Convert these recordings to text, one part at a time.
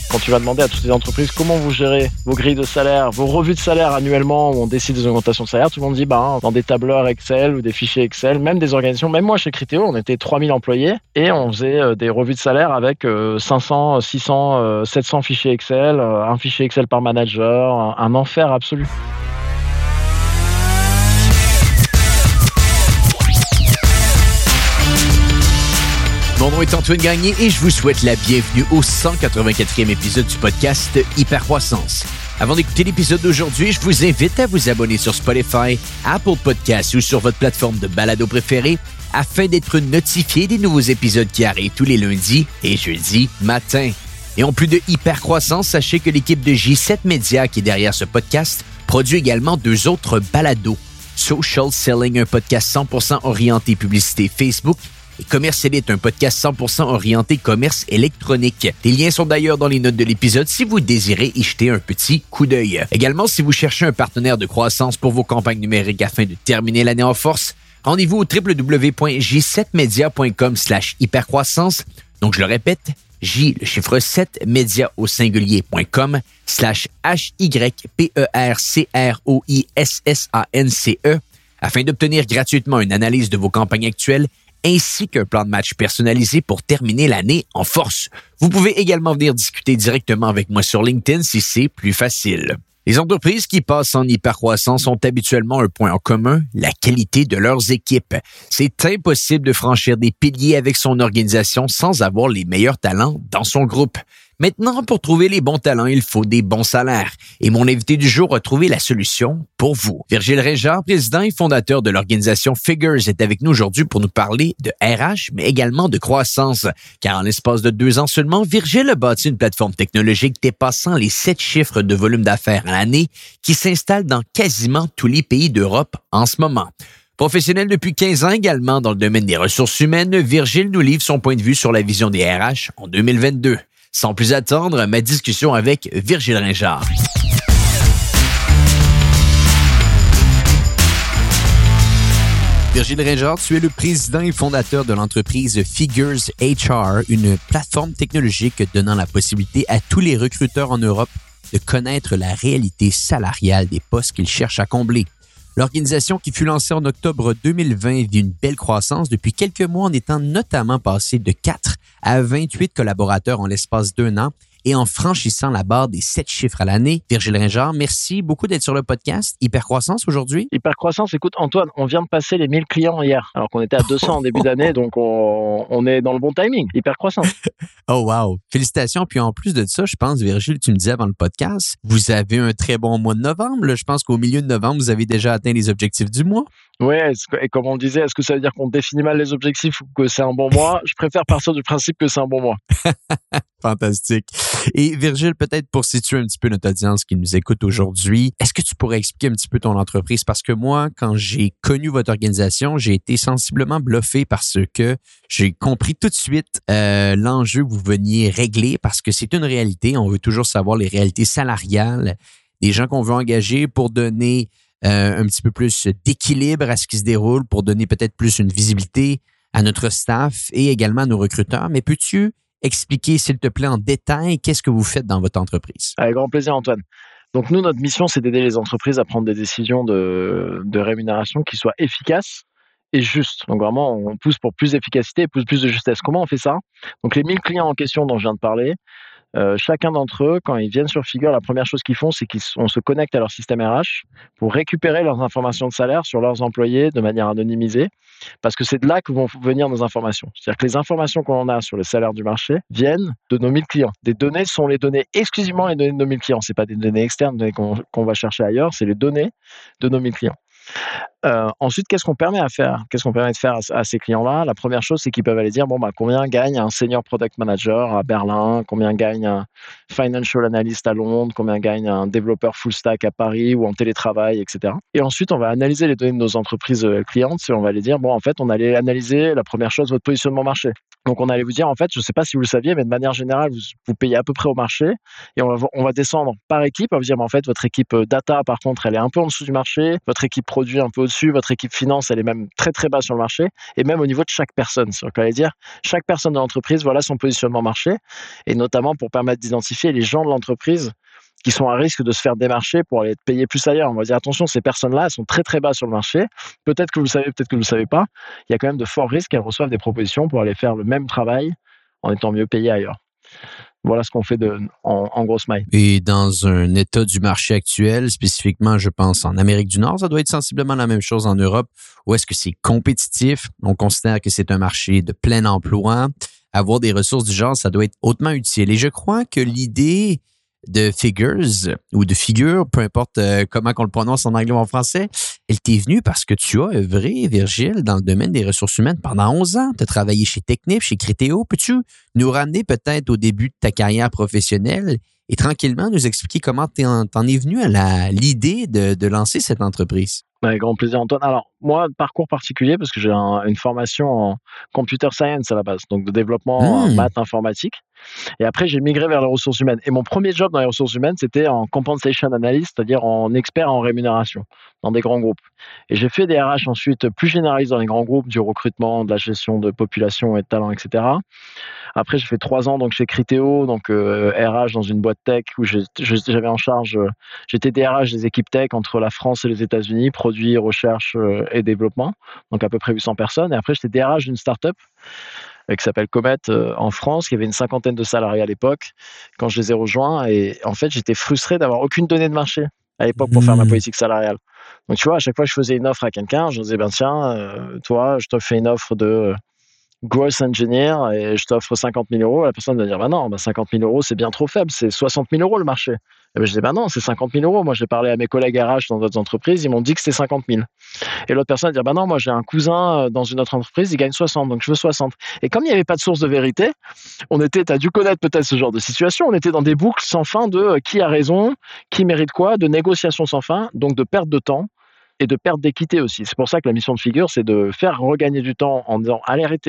Quand tu vas demander à toutes les entreprises comment vous gérez vos grilles de salaire, vos revues de salaire annuellement où on décide des augmentations de salaire, tout le monde dit dans des tableurs Excel ou des fichiers Excel, même des organisations, même moi chez Criteo, on était 3000 employés et on faisait des revues de salaire avec 500, 600, 700 fichiers Excel, un fichier Excel par manager, un enfer absolu. Mon nom est Antoine Gagné et je vous souhaite la bienvenue au 184e épisode du podcast Hypercroissance. Avant d'écouter l'épisode d'aujourd'hui, je vous invite à vous abonner sur Spotify, Apple Podcasts ou sur votre plateforme de balado préférée afin d'être notifié des nouveaux épisodes qui arrivent tous les lundis et jeudis matin. Et en plus de Hypercroissance, sachez que l'équipe de J7 Media qui est derrière ce podcast produit également 2 autres balados. Social Selling, un podcast 100% orienté publicité Facebook, et Commerce Elite, un podcast 100% orienté commerce électronique. Les liens sont d'ailleurs dans les notes de l'épisode si vous désirez y jeter un petit coup d'œil. Également, si vous cherchez un partenaire de croissance pour vos campagnes numériques afin de terminer l'année en force, rendez-vous au www.j7media.com/hypercroissance. Donc, je le répète, J, le chiffre 7, média au singulier.com/hypercroissance afin d'obtenir gratuitement une analyse de vos campagnes actuelles ainsi qu'un plan de match personnalisé pour terminer l'année en force. Vous pouvez également venir discuter directement avec moi sur LinkedIn si c'est plus facile. Les entreprises qui passent en hypercroissance ont habituellement un point en commun, la qualité de leurs équipes. C'est impossible de franchir des piliers avec son organisation sans avoir les meilleurs talents dans son groupe. Maintenant, pour trouver les bons talents, il faut des bons salaires. Et mon invité du jour a trouvé la solution pour vous. Virgile Réjard, président et fondateur de l'organisation Figures, est avec nous aujourd'hui pour nous parler de RH, mais également de croissance. Car en l'espace de 2 ans seulement, Virgile a bâti une plateforme technologique dépassant les 7 chiffres de volume d'affaires à l'année qui s'installe dans quasiment tous les pays d'Europe en ce moment. Professionnel depuis 15 ans également dans le domaine des ressources humaines, Virgile nous livre son point de vue sur la vision des RH en 2022. Sans plus attendre, ma discussion avec Virgile Réjard. Virgile Réjard, tu es le président et fondateur de l'entreprise Figures HR, une plateforme technologique donnant la possibilité à tous les recruteurs en Europe de connaître la réalité salariale des postes qu'ils cherchent à combler. L'organisation qui fut lancée en octobre 2020 vit une belle croissance depuis quelques mois en étant notamment passée de 4 à 28 collaborateurs en l'espace d'1 an et en franchissant la barre des 7 chiffres à l'année. Virgile Réjard, merci beaucoup d'être sur le podcast Hypercroissance aujourd'hui. Hypercroissance, écoute Antoine, on vient de passer les 1000 clients hier, alors qu'on était à 200 en début d'année, donc on est dans le bon timing. Hypercroissance. Oh wow! Félicitations. Puis en plus de ça, je pense, Virgile, tu me disais avant le podcast, vous avez un très bon mois de novembre. Là. Je pense qu'au milieu de novembre, vous avez déjà atteint les objectifs du mois. Oui, et comme on le disait, est-ce que ça veut dire qu'on définit mal les objectifs ou que c'est un bon mois? Je préfère partir du principe que c'est un bon mois. Fantastique. Et Virgile, peut-être pour situer un petit peu notre audience qui nous écoute aujourd'hui, est-ce que tu pourrais expliquer un petit peu ton entreprise? Parce que moi, quand j'ai connu votre organisation, j'ai été sensiblement bluffé parce que j'ai compris tout de suite l'enjeu que vous veniez régler parce que c'est une réalité. On veut toujours savoir les réalités salariales des gens qu'on veut engager pour donner un petit peu plus d'équilibre à ce qui se déroule, pour donner peut-être plus une visibilité à notre staff et également à nos recruteurs. Mais peux-tu expliquer, s'il te plaît, en détail, qu'est-ce que vous faites dans votre entreprise? Avec grand plaisir, Antoine. Donc nous, notre mission, c'est d'aider les entreprises à prendre des décisions de rémunération qui soient efficaces et justes. Donc vraiment, on pousse pour plus d'efficacité et plus de justesse. Comment on fait ça? Donc les 1000 clients en question dont je viens de parler, chacun d'entre eux, quand ils viennent sur Figure, la première chose qu'ils font, c'est qu'on se connecte à leur système RH pour récupérer leurs informations de salaire sur leurs employés de manière anonymisée, parce que c'est de là que vont venir nos informations. C'est-à-dire que les informations qu'on a sur le salaire du marché viennent de nos 1000 clients. Des données sont les données, exclusivement les données de nos 1000 clients. C'est pas des données externes, des données qu'on va chercher ailleurs, c'est les données de nos 1000 clients. Ensuite, qu'est-ce qu'on permet de faire à ces clients-là? La première chose, c'est qu'ils peuvent aller dire combien gagne un senior product manager à Berlin, combien gagne un financial analyst à Londres, combien gagne un développeur full stack à Paris ou en télétravail, etc. Et ensuite, on va analyser les données de nos entreprises clientes et on va aller dire on allait analyser la première chose, votre positionnement marché. Donc, on allait vous dire, en fait, je ne sais pas si vous le saviez, mais de manière générale, vous payez à peu près au marché et on va descendre par équipe. On va vous dire, en fait, votre équipe data, par contre, elle est un peu en dessous du marché. Votre équipe produit un peu au-dessus, votre équipe finance, elle est même très très bas sur le marché, et même au niveau de chaque personne. C'est ce qu'on allait dire, chaque personne de l'entreprise, voilà son positionnement marché, et notamment pour permettre d'identifier les gens de l'entreprise qui sont à risque de se faire démarcher pour aller être payés plus ailleurs. On va dire attention, ces personnes-là, elles sont très très bas sur le marché. Peut-être que vous le savez, peut-être que vous le savez pas. Il y a quand même de forts risques qu'elles reçoivent des propositions pour aller faire le même travail en étant mieux payées ailleurs. Voilà ce qu'on fait en grosse maille. Et dans un état du marché actuel, spécifiquement, je pense en Amérique du Nord, ça doit être sensiblement la même chose en Europe, où est-ce que c'est compétitif? On considère que c'est un marché de plein emploi. Avoir des ressources du genre, ça doit être hautement utile. Et je crois que l'idée de Figures ou de Figure, peu importe comment qu'on le prononce en anglais ou en français, elle t'est venue parce que tu as œuvré, Virgile, dans le domaine des ressources humaines pendant 11 ans. Tu as travaillé chez Technip, chez Criteo. Peux-tu nous ramener peut-être au début de ta carrière professionnelle et tranquillement nous expliquer comment t'en es venu à l'idée de lancer cette entreprise? Avec grand plaisir, Antoine. Alors, moi, parcours particulier, parce que j'ai une formation en computer science à la base, donc de développement en maths informatique. Et après, j'ai migré vers les ressources humaines. Et mon premier job dans les ressources humaines, c'était en compensation analyst, c'est-à-dire en expert en rémunération, dans des grands groupes. Et j'ai fait des RH ensuite plus généralistes dans les grands groupes, du recrutement, de la gestion de population et de talent, etc. Après, j'ai fait 3 ans donc chez Criteo, donc RH dans une boîte tech où j'avais en charge, j'étais DRH des équipes tech entre la France et les États-Unis, produits, recherche et développement, donc à peu près 800 personnes. Et après, j'étais DRH d'une start-up qui s'appelle Comet en France, qui avait une 50aine de salariés à l'époque quand je les ai rejoints. Et en fait, j'étais frustré d'avoir aucune donnée de marché à l'époque pour faire ma politique salariale. Donc, tu vois, à chaque fois que je faisais une offre à quelqu'un, je disais, ben tiens, toi, je te fais une offre de growth engineer et je t'offre 50 000 euros. La personne va dire, bah non, 50 000 euros, c'est bien trop faible, c'est 60 000 euros le marché. Et ben, je dis, bah non, c'est 50 000 euros. Moi, j'ai parlé à mes collègues RH dans d'autres entreprises, ils m'ont dit que c'était 50 000. Et l'autre personne va dire, bah non, moi, j'ai un cousin dans une autre entreprise, il gagne 60, donc je veux 60. Et comme il n'y avait pas de source de vérité, t'as dû connaître peut-être ce genre de situation, on était dans des boucles sans fin de qui a raison, qui mérite quoi, de négociations sans fin, donc de perte de temps et de perte d'équité aussi. C'est pour ça que la mission de Figure, c'est de faire regagner du temps en disant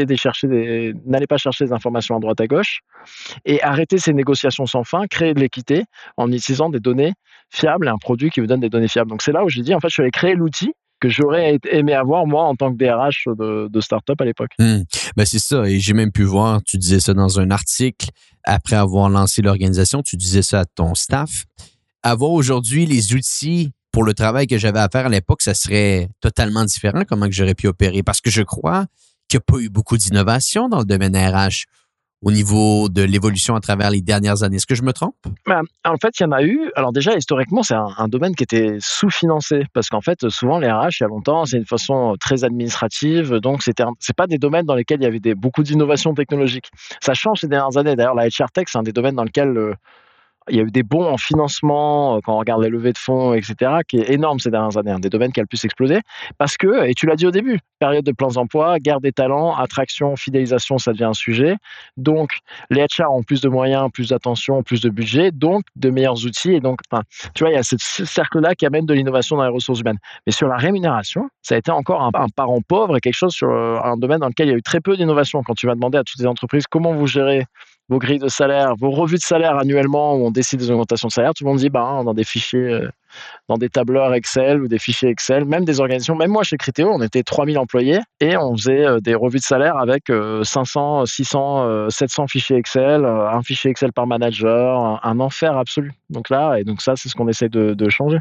n'allez pas chercher des informations à droite à gauche, et arrêter ces négociations sans fin, créer de l'équité en utilisant des données fiables et un produit qui vous donne des données fiables. Donc c'est là où j'ai dit, en fait, je suis allé créer l'outil que j'aurais aimé avoir, moi, en tant que DRH de start-up à l'époque. Ben c'est ça, et j'ai même pu voir, tu disais ça dans un article, après avoir lancé l'organisation, tu disais ça à ton staff. Avoir aujourd'hui les outils pour le travail que j'avais à faire à l'époque, ça serait totalement différent, comment que j'aurais pu opérer. Parce que je crois qu'il n'y a pas eu beaucoup d'innovation dans le domaine RH au niveau de l'évolution à travers les dernières années. Est-ce que je me trompe? En fait, il y en a eu. Alors déjà, historiquement, c'est un domaine qui était sous-financé parce qu'en fait, souvent, les RH, il y a longtemps, c'est une façon très administrative. Donc, c'est pas des domaines dans lesquels il y avait beaucoup d'innovation technologique. Ça change ces dernières années. D'ailleurs, la HR Tech, c'est un des domaines dans lequel il y a eu des bons en financement quand on regarde les levées de fonds, etc., qui est énorme ces dernières années, un des domaines qui a le plus explosé. Parce que, et tu l'as dit au début, période de plans d'emploi, guerre des talents, attraction, fidélisation, ça devient un sujet. Donc, les HR ont plus de moyens, plus d'attention, plus de budget, donc de meilleurs outils. Et donc, tu vois, il y a ce cercle-là qui amène de l'innovation dans les ressources humaines. Mais sur la rémunération, ça a été encore un parent pauvre et quelque chose sur un domaine dans lequel il y a eu très peu d'innovation. Quand tu vas demander à toutes les entreprises comment vous gérez vos grilles de salaire, vos revues de salaire annuellement où on décide des augmentations de salaire, tout le monde dit dans des fichiers, dans des tableurs Excel ou des fichiers Excel, même des organisations, même moi chez Criteo, on était 3000 employés et on faisait des revues de salaire avec 500, 600, 700 fichiers Excel, un fichier Excel par manager, un enfer absolu. Donc ça, c'est ce qu'on essaie de changer.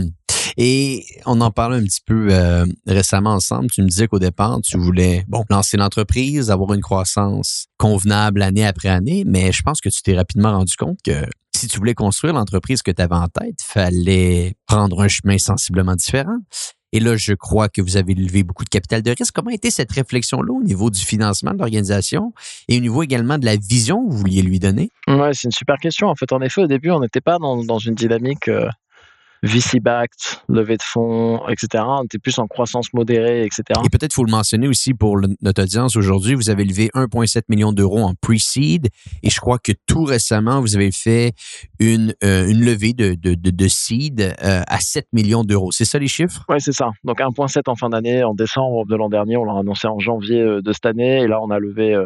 Et on en parlait un petit peu récemment ensemble. Tu me disais qu'au départ, tu voulais lancer l'entreprise, avoir une croissance convenable année après année, mais je pense que tu t'es rapidement rendu compte que si tu voulais construire l'entreprise que tu avais en tête, il fallait prendre un chemin sensiblement différent. Et là, je crois que vous avez levé beaucoup de capital de risque. Comment était cette réflexion-là au niveau du financement de l'organisation et au niveau également de la vision que vous vouliez lui donner? Ouais, c'est une super question. En fait, en effet, au début, on n'était pas dans une dynamique VC-backed, levée de fonds, etc. On était plus en croissance modérée, etc. Et peut-être faut le mentionner aussi pour notre audience aujourd'hui, vous avez levé 1,7 million d'euros en pre-seed et je crois que tout récemment, vous avez fait une levée de seed à 7 millions d'euros. C'est ça les chiffres? Oui, c'est ça. Donc 1,7 en fin d'année, en décembre de l'an dernier, on l'a annoncé en janvier de cette année et là, on a levé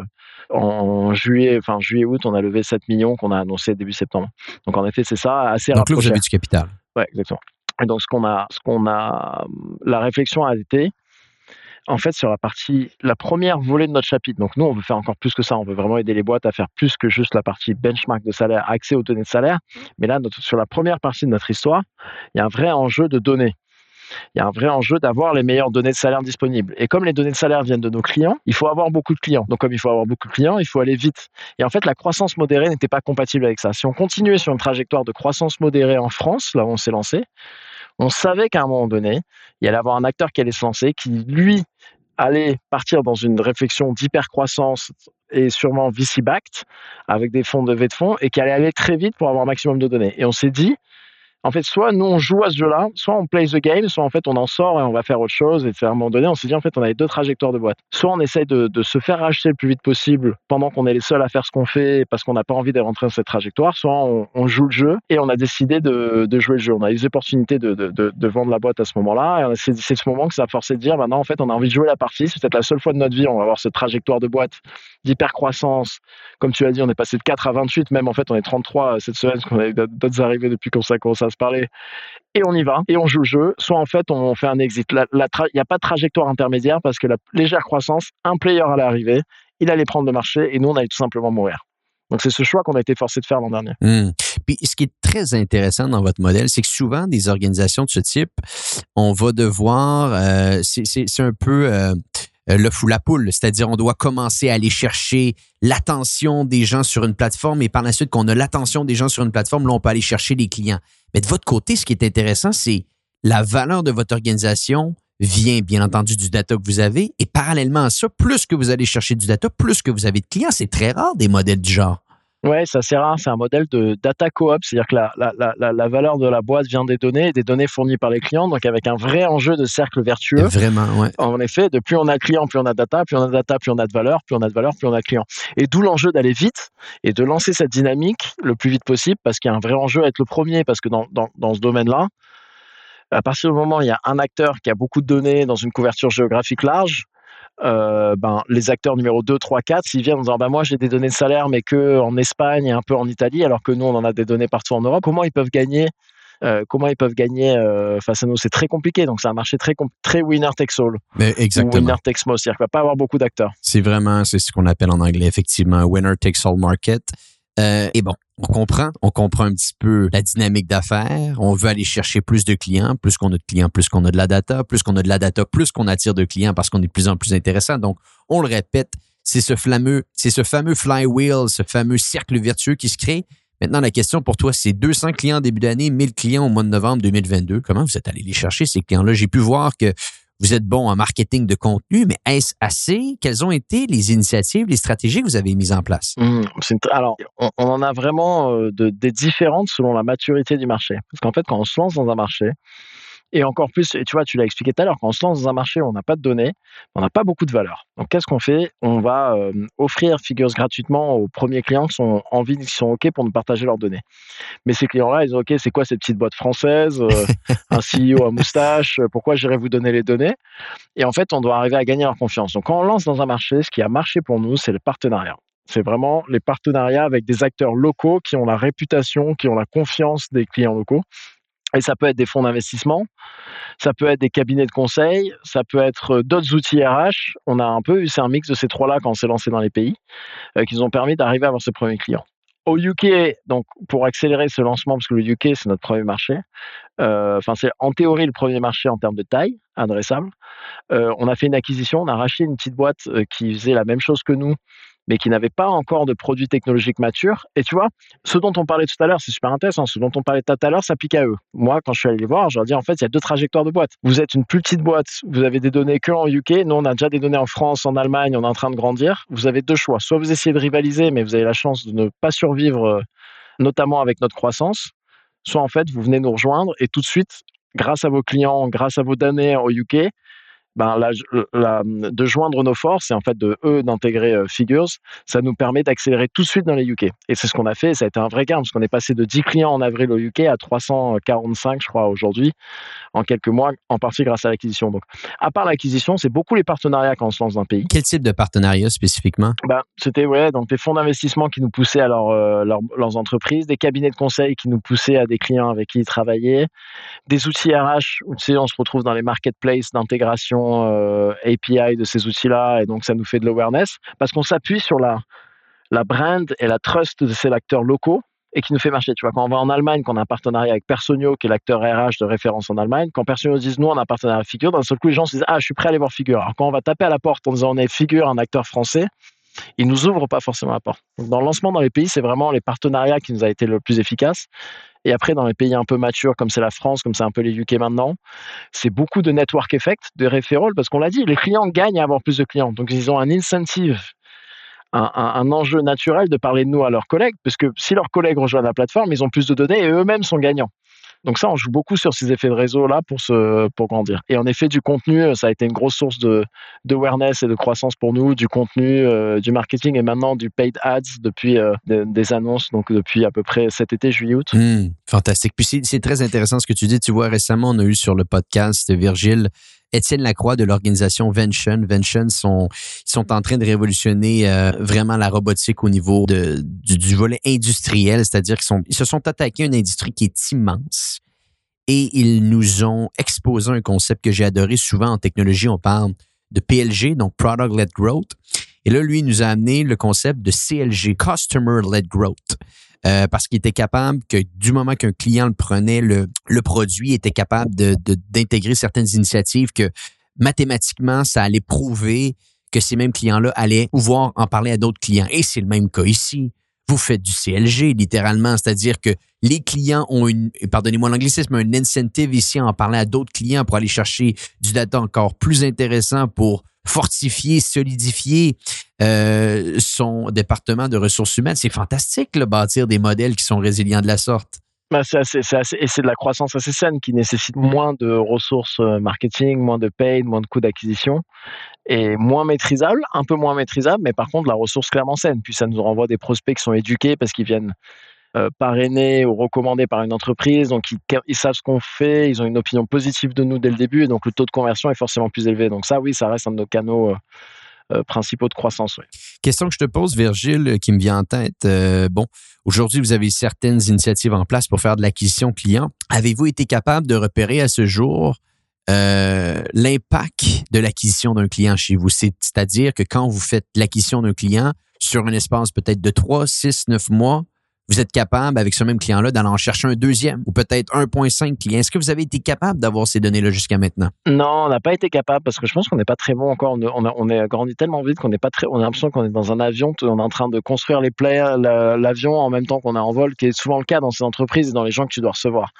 en juillet-août, on a levé 7 millions qu'on a annoncé début septembre. Donc en effet, c'est ça, assez rapproché. Donc là, vous avez du capital. Ouais, exactement. Et donc, la réflexion a été, en fait, sur la première volée de notre chapitre. Donc, nous, on veut faire encore plus que ça. On veut vraiment aider les boîtes à faire plus que juste la partie benchmark de salaire, accès aux données de salaire. Mais là, sur la première partie de notre histoire, il y a un vrai enjeu de données. Il y a un vrai enjeu d'avoir les meilleures données de salaire disponibles. Et comme les données de salaire viennent de nos clients, il faut avoir beaucoup de clients. Donc, comme il faut avoir beaucoup de clients, il faut aller vite. Et en fait, la croissance modérée n'était pas compatible avec ça. Si on continuait sur une trajectoire de croissance modérée en France, là où on s'est lancé, on savait qu'à un moment donné, il y allait avoir un acteur qui allait se lancer, qui, lui, allait partir dans une réflexion d'hypercroissance et sûrement VC-backed, avec des fonds de levée de fonds, et qui allait aller très vite pour avoir un maximum de données. Et on s'est dit, en fait, soit nous, on joue à ce jeu-là, soit on play the game, soit en fait, on en sort et on va faire autre chose. Et à un moment donné, on s'est dit, en fait, on avait deux trajectoires de boîte. Soit on essaie de se faire racheter le plus vite possible pendant qu'on est les seuls à faire ce qu'on fait parce qu'on n'a pas envie de rentrer dans cette trajectoire, soit on joue le jeu et on a décidé de jouer le jeu. On a eu des opportunités de vendre la boîte à ce moment-là. Et c'est ce moment que ça a forcé de dire, maintenant, en fait, on a envie de jouer la partie. C'est peut-être la seule fois de notre vie, on va avoir cette trajectoire de boîte d'hypercroissance. Comme tu as dit, on est passé de 4 à 28. Même, en fait, on est 33 cette semaine parce qu'on a eu d'autres arrivées depuis qu'on s'est commencé à se parler. Et on y va, et on joue le jeu. Soit en fait, on fait un exit. Il n'y a pas de trajectoire intermédiaire parce que la légère croissance, un player allait arriver, il allait prendre le marché et nous, on allait tout simplement mourir. Donc, c'est ce choix qu'on a été forcé de faire l'an dernier. Puis, ce qui est très intéressant dans votre modèle, c'est que souvent, des organisations de ce type, on va devoir, c'est un peu l'œuf ou la poule, c'est-à-dire on doit commencer à aller chercher l'attention des gens sur une plateforme et par la suite qu'on a l'attention des gens sur une plateforme, là, on peut aller chercher les clients. Mais de votre côté, ce qui est intéressant, c'est la valeur de votre organisation vient bien entendu du data que vous avez et parallèlement à ça, plus que vous allez chercher du data, plus que vous avez de clients. C'est très rare des modèles du genre. Ouais, ça c'est rare. C'est un modèle de data co-op, c'est-à-dire que la valeur de la boîte vient des données et des données fournies par les clients, donc avec un vrai enjeu de cercle vertueux. Vraiment, ouais. En effet, de plus on a de clients, plus on a de data, plus on a de data, plus on a de valeur, plus on a de valeur, plus on a de clients. Et d'où l'enjeu d'aller vite et de lancer cette dynamique le plus vite possible, parce qu'il y a un vrai enjeu à être le premier, parce que dans ce domaine-là, à partir du moment où il y a un acteur qui a beaucoup de données dans une couverture géographique large, les acteurs numéro 2, 3, 4, s'ils viennent en disant moi j'ai des données de salaire mais que en Espagne et un peu en Italie, alors que nous on en a des données partout en Europe, comment ils peuvent gagner face à nous? C'est très compliqué. Donc c'est un marché très winner takes all. Mais exactement. Ou winner takes most, c'est-à-dire qu'il ne va pas avoir beaucoup d'acteurs. C'est ce qu'on appelle en anglais effectivement winner takes all market. Et bon, on comprend un petit peu la dynamique d'affaires. On veut aller chercher plus de clients, plus qu'on a de clients, plus qu'on a de la data, plus qu'on a de la data, plus qu'on attire de clients parce qu'on est de plus en plus intéressant. Donc, on le répète, c'est ce fameux flywheel, ce fameux cercle vertueux qui se crée. Maintenant, la question pour toi, c'est 200 clients en début d'année, 1000 clients au mois de novembre 2022. Comment vous êtes allé les chercher, ces clients-là? J'ai pu voir que vous êtes bon en marketing de contenu, mais est-ce assez? Quelles ont été les initiatives, les stratégies que vous avez mises en place? Alors, on en a vraiment des différentes selon la maturité du marché. Parce qu'en fait, quand on se lance dans un marché, et encore plus, et tu vois, tu l'as expliqué tout à l'heure, quand on se lance dans un marché où on n'a pas de données, on n'a pas beaucoup de valeur. Donc, qu'est-ce qu'on fait? On va offrir Figures gratuitement aux premiers clients qui sont OK pour nous partager leurs données. Mais ces clients-là, ils disent OK, c'est quoi cette petite boîte française, un CEO à moustache, pourquoi j'irais vous donner les données? Et en fait, on doit arriver à gagner leur confiance. Donc, quand on lance dans un marché, ce qui a marché pour nous, c'est le partenariat. C'est vraiment les partenariats avec des acteurs locaux qui ont la réputation, qui ont la confiance des clients locaux. Et ça peut être des fonds d'investissement, ça peut être des cabinets de conseil, ça peut être d'autres outils RH. C'est un mix de ces trois-là quand on s'est lancé dans les pays, qui nous ont permis d'arriver à avoir ces premiers clients. Au UK, donc pour accélérer ce lancement, parce que le UK c'est notre premier marché, c'est en théorie le premier marché en termes de taille adressable. On a fait une acquisition, on a racheté une petite boîte qui faisait la même chose que nous, mais qui n'avait pas encore de produits technologiques matures. Et tu vois, ce dont on parlait tout à l'heure, c'est super intéressant. Ce dont on parlait tout à l'heure s'applique à eux. Moi, quand je suis allé les voir, je leur dis en fait, il y a deux trajectoires de boîte. Vous êtes une plus petite boîte, vous avez des données que en UK. Nous, on a déjà des données en France, en Allemagne, on est en train de grandir. Vous avez deux choix. Soit vous essayez de rivaliser, mais vous avez la chance de ne pas survivre, notamment avec notre croissance. Soit en fait, vous venez nous rejoindre et tout de suite, grâce à vos clients, grâce à vos données au UK, de joindre nos forces et en fait d'intégrer Figures, ça nous permet d'accélérer tout de suite dans les UK. Et c'est ce qu'on a fait. Ça a été un vrai gain parce qu'on est passé de 10 clients en avril au UK à 345, je crois, aujourd'hui, en quelques mois, en partie grâce à l'acquisition. Donc, à part l'acquisition, c'est beaucoup les partenariats quand on se lance dans un pays. Quel type de partenariat spécifiquement? C'était donc des fonds d'investissement qui nous poussaient à leurs entreprises, des cabinets de conseil qui nous poussaient à des clients avec qui ils travaillaient, des outils RH où on se retrouve dans les marketplaces d'intégration API de ces outils-là, et donc ça nous fait de l'awareness parce qu'on s'appuie sur la brand et la trust de ces acteurs locaux et qui nous fait marcher. Tu vois, quand on va en Allemagne, qu'on a un partenariat avec Personio, qui est l'acteur RH de référence en Allemagne, quand Personio dit nous on a un partenariat avec Figure, d'un seul coup les gens se disent je suis prêt à aller voir Figure. Alors quand on va taper à la porte en disant on est Figure, un acteur français, ils nous ouvrent pas forcément la porte. Donc dans le lancement dans les pays, c'est vraiment les partenariats qui nous a été le plus efficace. Et après, dans les pays un peu matures, comme c'est la France, comme c'est un peu les UK maintenant, c'est beaucoup de network effect, de referral, parce qu'on l'a dit, les clients gagnent à avoir plus de clients. Donc, ils ont un incentive, un enjeu naturel de parler de nous à leurs collègues, parce que si leurs collègues rejoignent la plateforme, ils ont plus de données et eux-mêmes sont gagnants. Donc ça, on joue beaucoup sur ces effets de réseau-là pour grandir. Et en effet, du contenu, ça a été une grosse source d'awareness et de croissance pour nous, du contenu, du marketing et maintenant du paid ads depuis des annonces, donc depuis à peu près cet été, juillet-août. Fantastique. Puis c'est très intéressant ce que tu dis. Tu vois, récemment, on a eu sur le podcast Virgile Étienne Lacroix de l'organisation Vention. Vention sont en train de révolutionner vraiment la robotique au niveau du volet industriel, c'est-à-dire qu'ils se sont attaqués à une industrie qui est immense et ils nous ont exposé un concept que j'ai adoré. Souvent en technologie, on parle de PLG, donc Product-Led Growth. Et là, lui, il nous a amené le concept de CLG, Customer-Led Growth. Parce qu'il était capable que du moment qu'un client le prenait, le produit était capable d'intégrer certaines initiatives que mathématiquement, ça allait prouver que ces mêmes clients-là allaient pouvoir en parler à d'autres clients. Et c'est le même cas ici. Vous faites du CLG, littéralement, c'est-à-dire que les clients ont pardonnez-moi l'anglicisme, un incentive ici à en parler à d'autres clients pour aller chercher du data encore plus intéressant pour fortifier, solidifier son département de ressources humaines. C'est fantastique, là, bâtir des modèles qui sont résilients de la sorte. C'est de la croissance assez saine qui nécessite moins de ressources marketing, moins de paid, moins de coûts d'acquisition et moins maîtrisable, un peu moins maîtrisable, mais par contre la ressource clairement saine. Puis ça nous renvoie des prospects qui sont éduqués parce qu'ils viennent parrainés ou recommandés par une entreprise, donc ils savent ce qu'on fait, ils ont une opinion positive de nous dès le début et donc le taux de conversion est forcément plus élevé. Donc ça, oui, ça reste un de nos canaux principaux de croissance. Oui. Question que je te pose, Virgile, qui me vient en tête. Aujourd'hui, vous avez certaines initiatives en place pour faire de l'acquisition client. Avez-vous été capable de repérer à ce jour l'impact de l'acquisition d'un client chez vous? C'est-à-dire que quand vous faites l'acquisition d'un client sur un espace peut-être de 3, 6, 9 mois, vous êtes capable, avec ce même client-là, d'aller en chercher un deuxième ou peut-être 1,5 clients. Est-ce que vous avez été capable d'avoir ces données-là jusqu'à maintenant? Non, on n'a pas été capable parce que je pense qu'on n'est pas très bon encore. On est grandi tellement vite qu'on n'est pas très. On a l'impression qu'on est dans un avion, on est en train de construire l'avion en même temps qu'on est en vol, qui est souvent le cas dans ces entreprises et dans les gens que tu dois recevoir.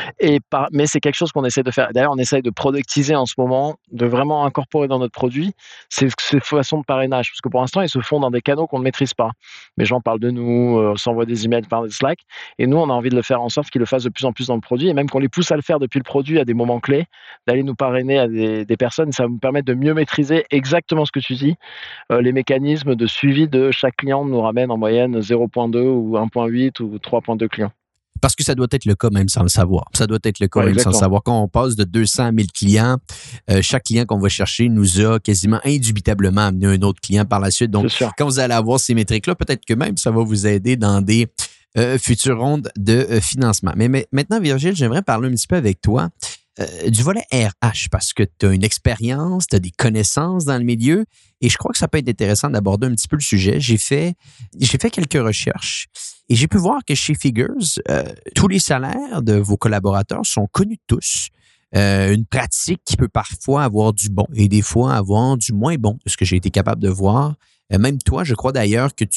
Mais c'est quelque chose qu'on essaie de faire. D'ailleurs, on essaie de productiser en ce moment, de vraiment incorporer dans notre produit ces façons de parrainage, parce que pour l'instant, ils se font dans des canaux qu'on ne maîtrise pas. Les gens parlent de nous, s'envoient des emails par Slack, et nous, on a envie de le faire en sorte qu'ils le fassent de plus en plus dans le produit, et même qu'on les pousse à le faire depuis le produit à des moments clés, d'aller nous parrainer à des personnes. Ça va nous permettre de mieux maîtriser exactement ce que tu dis. Les mécanismes de suivi de chaque client nous ramènent en moyenne 0,2 ou 1,8 ou 3,2 clients. Parce que ça doit être le cas même sans le savoir. Ça doit être le cas même sans le savoir. Quand on passe de 200 à 1000 clients, chaque client qu'on va chercher nous a quasiment indubitablement amené un autre client par la suite. Donc, quand vous allez avoir ces métriques-là, peut-être que même ça va vous aider dans des futures rondes de financement. Mais maintenant, Virgile, j'aimerais parler un petit peu avec toi du volet RH parce que tu as une expérience, tu as des connaissances dans le milieu et je crois que ça peut être intéressant d'aborder un petit peu le sujet. J'ai fait quelques recherches et j'ai pu voir que chez Figures, tous les salaires de vos collaborateurs sont connus de tous. Une pratique qui peut parfois avoir du bon et des fois avoir du moins bon, de ce que j'ai été capable de voir. Même toi, je crois d'ailleurs que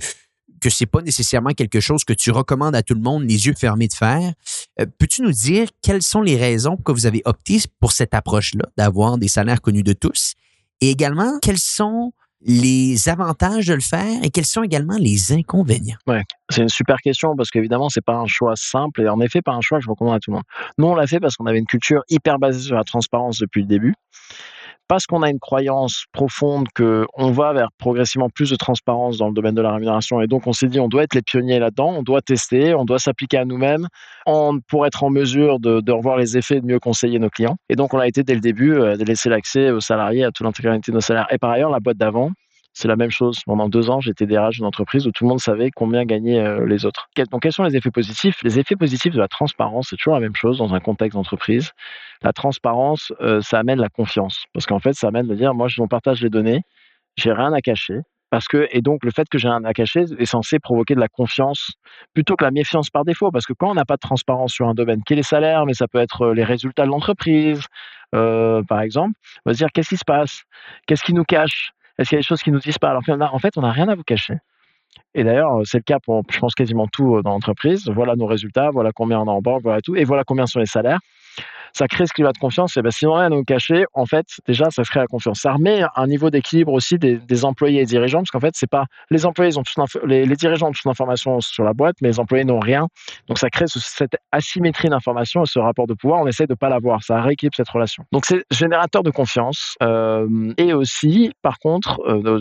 c'est pas nécessairement quelque chose que tu recommandes à tout le monde, les yeux fermés de faire. Peux-tu nous dire quelles sont les raisons pour que vous avez opté pour cette approche-là, d'avoir des salaires connus de tous? Et également, quels sont les avantages de le faire et quels sont également les inconvénients? Ouais, c'est une super question parce qu'évidemment, c'est pas un choix simple et en effet, pas un choix que je recommande à tout le monde. Nous, on l'a fait parce qu'on avait une culture hyper basée sur la transparence depuis le début. parce qu'on a une croyance profonde qu'on va vers progressivement plus de transparence dans le domaine de la rémunération et donc on s'est dit on doit être les pionniers là-dedans, on doit tester, on doit s'appliquer à nous-mêmes pour être en mesure de revoir les effets et de mieux conseiller nos clients. Et donc on a été dès le début de laisser l'accès aux salariés à toute l'intégralité de nos salaires. Et par ailleurs, la boîte d'avant, c'est la même chose. Pendant 2 ans, j'étais DRH d'une entreprise où tout le monde savait combien gagnaient les autres. Donc, quels sont les effets positifs? Les effets positifs de la transparence, c'est toujours la même chose dans un contexte d'entreprise. La transparence, ça amène la confiance. Parce qu'en fait, ça amène de dire, moi, je vous partage les données, j'ai rien à cacher. Et donc, le fait que j'ai rien à cacher est censé provoquer de la confiance plutôt que la méfiance par défaut. Parce que quand on n'a pas de transparence sur un domaine qui est les salaires, mais ça peut être les résultats de l'entreprise, par exemple, on va se dire, qu'est-ce qui se passe? Qu'est-ce qui nous cache? Est-ce qu'il y a des choses qui nous disent pas? Alors qu'en fait, on n'a rien à vous cacher. Et d'ailleurs, c'est le cas pour, je pense, quasiment tout dans l'entreprise. Voilà nos résultats, voilà combien on a en banque, voilà tout, et voilà combien sont les salaires. Ça crée ce climat de confiance. Et ben, si on n'a rien à nous cacher, en fait, déjà, ça se crée la confiance. Ça remet un niveau d'équilibre aussi des employés et dirigeants, parce qu'en fait, c'est pas les employés, ils ont les dirigeants ont toute l'information sur la boîte, mais les employés n'ont rien. Donc, ça crée cette asymétrie d'information et ce rapport de pouvoir. On essaie de pas l'avoir. Ça rééquilibre cette relation. Donc, c'est générateur de confiance. Et aussi, par contre,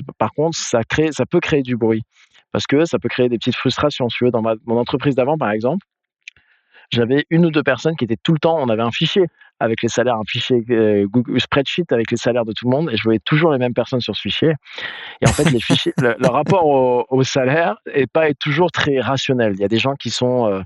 ça peut créer du bruit. Parce que ça peut créer des petites frustrations. Si tu veux, dans mon entreprise d'avant, par exemple, j'avais 1 ou 2 personnes qui étaient tout le temps, on avait un fichier avec les salaires, un fichier Google Spreadsheet avec les salaires de tout le monde, et je voyais toujours les mêmes personnes sur ce fichier. Et en fait, les fichiers, le rapport au salaire est pas toujours très rationnel. Il y a des gens qui sont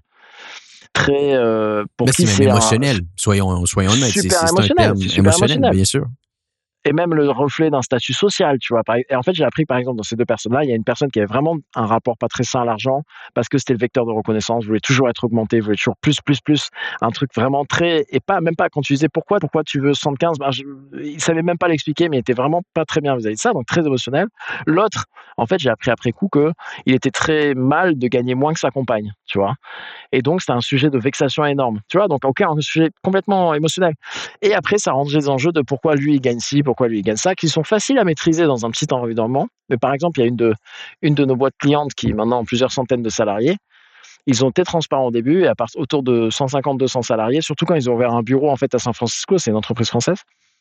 très pour Mais qui c'est même émotionnel. Soyons honnêtes, c'est un terme émotionnel, bien sûr. Et même le reflet d'un statut social, tu vois. Et en fait, j'ai appris, par exemple, dans ces 2 personnes-là, il y a une personne qui avait vraiment un rapport pas très sain à l'argent parce que c'était le vecteur de reconnaissance, voulait toujours être augmenté, voulait toujours plus, un truc vraiment très, et même pas quand tu disais pourquoi tu veux 75, il savait même pas l'expliquer, mais il était vraiment pas très bien vis-à-vis de ça, donc très émotionnel. L'autre, en fait, j'ai appris après coup que il était très mal de gagner moins que sa compagne, tu vois. Et donc, c'était un sujet de vexation énorme, tu vois. Donc, un sujet complètement émotionnel. Et après, ça rentre des enjeux de pourquoi lui, il gagne ci, pourquoi lui, il gagne ça, qui sont faciles à maîtriser dans un petit environnement. Mais par exemple, il y a une de nos boîtes clientes qui, maintenant, a plusieurs centaines de salariés. Ils ont été transparents au début, et autour de 150-200 salariés, surtout quand ils ont ouvert un bureau, en fait, à San Francisco, c'est une entreprise française.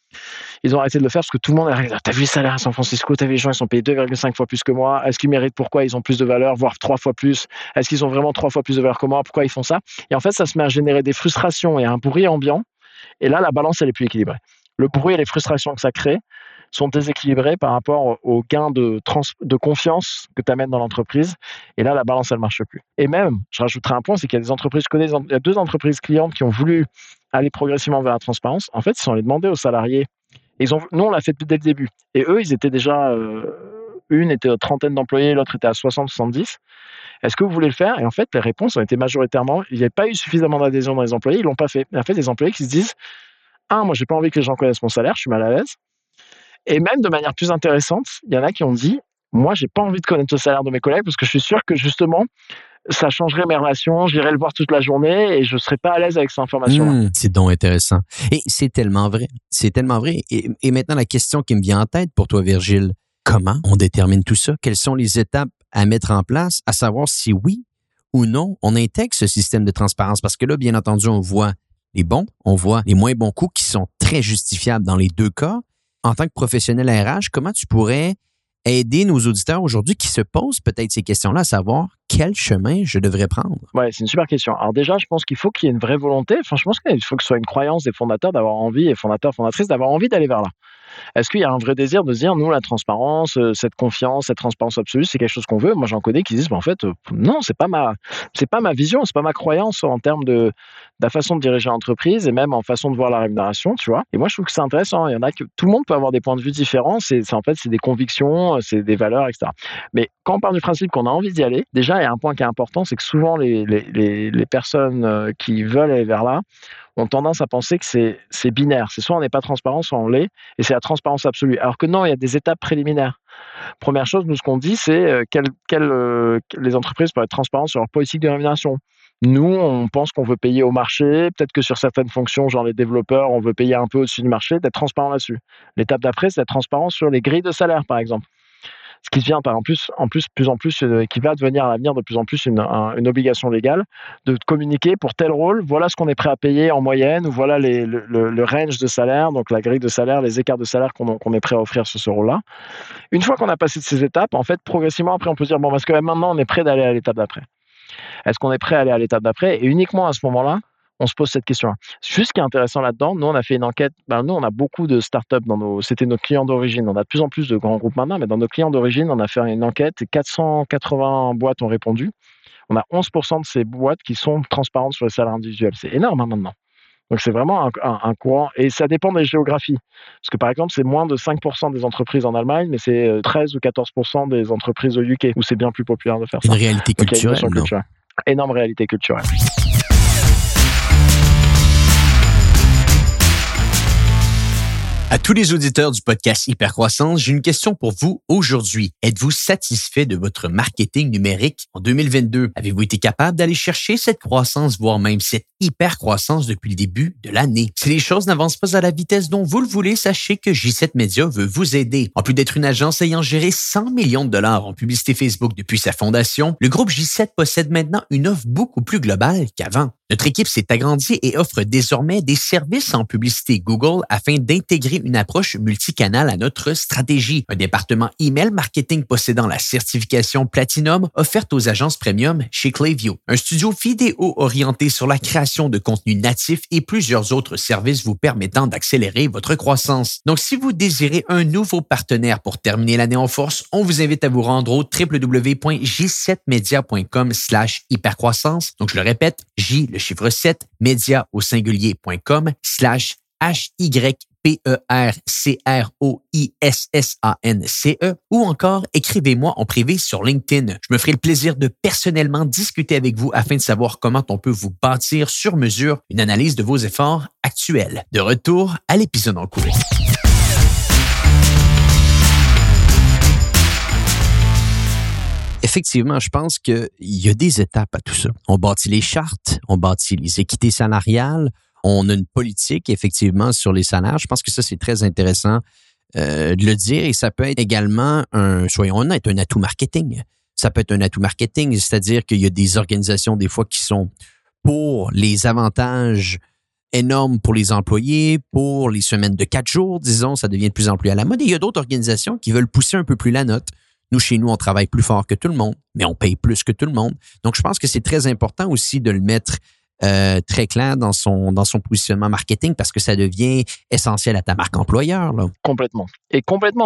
Ils ont arrêté de le faire parce que tout le monde a regardé. T'as vu les salaires à San Francisco? T'as vu les gens, ils sont payés 2,5 fois plus que moi. Est-ce qu'ils méritent? Pourquoi ils ont plus de valeur, voire 3 fois plus? Est-ce qu'ils ont vraiment 3 fois plus de valeur que moi? Pourquoi ils font ça? Et en fait, ça se met à générer des frustrations et un bruit ambiant. Et là, la balance, elle est plus équilibrée. Le bruit et les frustrations que ça crée sont déséquilibrés par rapport au gain de confiance que tu amènes dans l'entreprise. Et là, la balance, elle marche plus. Et même, je rajouterai un point, c'est qu'il y a des entreprises, il y a 2 entreprises clientes qui ont voulu aller progressivement vers la transparence. En fait, ils sont allés demander aux salariés. Nous, on l'a fait dès le début. Et eux, ils étaient déjà, une était à trentaine d'employés, l'autre était à 60-70. Est-ce que vous voulez le faire? Et en fait, les réponses ont été majoritairement, il n'y a pas eu suffisamment d'adhésion dans les employés, ils l'ont pas fait. Et en fait, les employés qui se disent, moi, j'ai pas envie que les gens connaissent mon salaire, je suis mal à l'aise. Et même de manière plus intéressante, il y en a qui ont dit, moi, j'ai pas envie de connaître le salaire de mes collègues parce que je suis sûr que justement, ça changerait mes relations, j'irais le voir toute la journée et je serais pas à l'aise avec cette information-là. C'est donc intéressant. Et c'est tellement vrai. C'est tellement vrai. Et maintenant, la question qui me vient en tête pour toi, Virgile, comment on détermine tout ça? Quelles sont les étapes à mettre en place, à savoir si oui ou non on intègre ce système de transparence? Parce que là, bien entendu, on voit les bons, on voit les moins bons coups qui sont très justifiables dans les 2 cas. En tant que professionnel RH, comment tu pourrais aider nos auditeurs aujourd'hui qui se posent peut-être ces questions-là, à savoir quel chemin je devrais prendre? Ouais, c'est une super question. Alors déjà, je pense qu'il faut qu'il y ait une vraie volonté. Enfin, je pense qu'il faut que ce soit une croyance des fondateurs d'avoir envie, et fondateurs, fondatrices, d'avoir envie d'aller vers là. Est-ce qu'il y a un vrai désir de se dire, nous, la transparence, cette confiance, cette transparence absolue, c'est quelque chose qu'on veut? Moi, j'en connais qui disent, en fait, non, c'est pas ma vision, c'est pas ma croyance en termes de la façon de diriger l'entreprise et même en façon de voir la rémunération, tu vois. Et moi, je trouve que c'est intéressant. Il y en a que tout le monde peut avoir des points de vue différents. En fait, c'est des convictions, c'est des valeurs, etc. Mais quand on part du principe qu'on a envie d'y aller, déjà, il y a un point qui est important, c'est que souvent les personnes qui veulent aller vers là ont tendance à penser que c'est binaire. C'est soit on n'est pas transparent, soit on l'est, et c'est la transparence absolue. Alors que non, il y a des étapes préliminaires. Première chose, nous, ce qu'on dit, c'est les entreprises peuvent être transparentes sur leur politique de rémunération. Nous, on pense qu'on veut payer au marché, peut-être que sur certaines fonctions, genre les développeurs, on veut payer un peu au-dessus du marché, d'être transparent là-dessus. L'étape d'après, c'est d'être transparent sur les grilles de salaire, par exemple. ce qui devient qui va devenir à l'avenir de plus en plus une obligation légale de communiquer pour tel rôle. Voilà ce qu'on est prêt à payer en moyenne, ou voilà le range de salaire, donc la grille de salaire, les écarts de salaire qu'on est prêt à offrir sur ce rôle-là. Une fois qu'on a passé ces étapes, en fait, progressivement, après, on peut se dire, bon, parce que maintenant, on est prêt d'aller à l'étape d'après. Est-ce qu'on est prêt à aller à l'étape d'après? Et uniquement à ce moment-là, on se pose cette question-là. Juste ce qui est intéressant là-dedans, nous, on a fait une enquête. Nous, on a beaucoup de startups c'était nos clients d'origine. On a de plus en plus de grands groupes maintenant, mais dans nos clients d'origine, on a fait une enquête. 480 boîtes ont répondu. On a 11% de ces boîtes qui sont transparentes sur les salaires individuels. C'est énorme maintenant. Donc, c'est vraiment un courant. Et ça dépend des géographies. Parce que, par exemple, c'est moins de 5% des entreprises en Allemagne, mais c'est 13 ou 14% des entreprises au UK, où c'est bien plus populaire de faire ça. Une réalité culturelle, non? Énorme réalité culturelle. À tous les auditeurs du podcast Hypercroissance, j'ai une question pour vous aujourd'hui. Êtes-vous satisfait de votre marketing numérique en 2022? Avez-vous été capable d'aller chercher cette croissance, voire même cette hypercroissance depuis le début de l'année? Si les choses n'avancent pas à la vitesse dont vous le voulez, sachez que J7 Media veut vous aider. En plus d'être une agence ayant géré 100 millions de dollars en publicité Facebook depuis sa fondation, le groupe J7 possède maintenant une offre beaucoup plus globale qu'avant. Notre équipe s'est agrandie et offre désormais des services en publicité Google afin d'intégrer une approche multicanale à notre stratégie. Un département email marketing possédant la certification Platinum offerte aux agences premium chez Klaviyo. Un studio vidéo orienté sur la création de contenu natif et plusieurs autres services vous permettant d'accélérer votre croissance. Donc, si vous désirez un nouveau partenaire pour terminer l'année en force, on vous invite à vous rendre au www.j7media.com/hypercroissance. Donc, je le répète, le chiffre 7, média au singulier.com/hypercroissance ou encore écrivez-moi en privé sur LinkedIn. Je me ferai le plaisir de personnellement discuter avec vous afin de savoir comment on peut vous bâtir sur mesure une analyse de vos efforts actuels. De retour à l'épisode en cours. Effectivement, je pense qu'il y a des étapes à tout ça. On bâtit les chartes, on bâtit les équités salariales, on a une politique effectivement sur les salaires. Je pense que ça, c'est très intéressant de le dire et ça peut être également soyons honnêtes, un atout marketing. Ça peut être un atout marketing, c'est-à-dire qu'il y a des organisations des fois qui sont pour les avantages énormes pour les employés, pour les semaines de 4 jours, disons, ça devient de plus en plus à la mode. Et il y a d'autres organisations qui veulent pousser un peu plus la note. Nous, chez nous, on travaille plus fort que tout le monde, mais on paye plus que tout le monde. Donc, je pense que c'est très important aussi de le mettre très clair dans son positionnement marketing parce que ça devient essentiel à ta marque employeur, là. Complètement. Et